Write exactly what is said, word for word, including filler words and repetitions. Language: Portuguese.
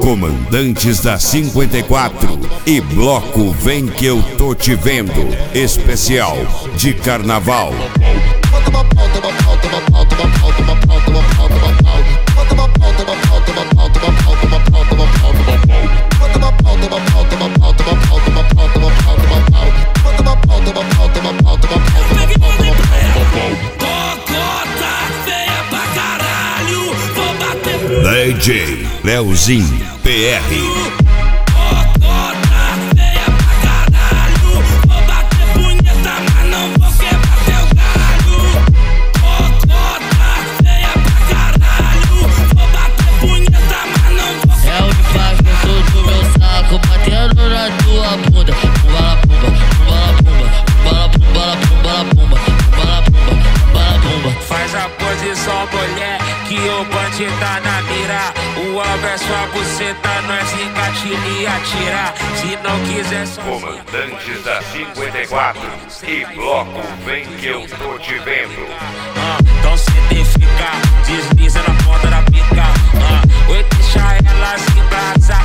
Comandantes da cinquenta e quatro e Bloco Vem Que Eu Tô Te Vendo, especial de carnaval. D J Leozinho P R. Tá na mira, o Alves sua buceta, nós engatilha e atira. Se não quiser só. Comandantes da cinquenta e quatro e Bloco Vem Que Eu Tô Te Vendo. Ah, então se identifica, desliza na ponta da pica. Ah, oi, deixa ela se embrasar.